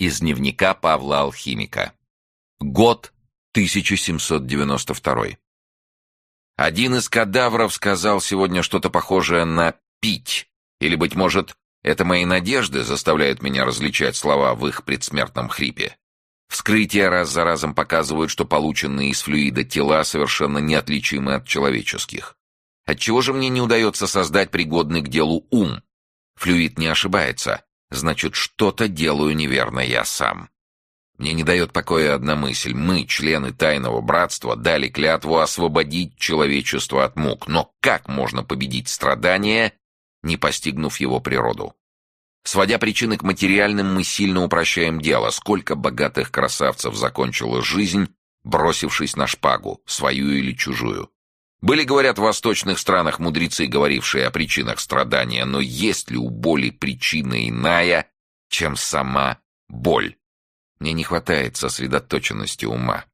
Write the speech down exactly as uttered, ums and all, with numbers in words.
Из дневника Павла Алхимика. Год тысяча семьсот девяносто второй. Один из кадавров сказал сегодня что-то похожее на «пить». Или, быть может, это мои надежды заставляют меня различать слова в их предсмертном хрипе. Вскрытия раз за разом показывают, что полученные из флюида тела совершенно неотличимы от человеческих. Отчего же мне не удается создать пригодный к делу ум? Флюид не ошибается, значит, что-то делаю неверно я сам. Мне не дает покоя одна мысль. Мы, члены Тайного Братства, дали клятву освободить человечество от мук. Но как можно победить страдания, не постигнув его природу? Сводя причины к материальным, мы сильно упрощаем дело. Сколько богатых красавцев закончила жизнь, бросившись на шпагу, свою или чужую. Были, говорят, в восточных странах мудрецы, говорившие о причинах страдания, но есть ли у боли причина иная, чем сама боль? Мне не хватает сосредоточенности ума.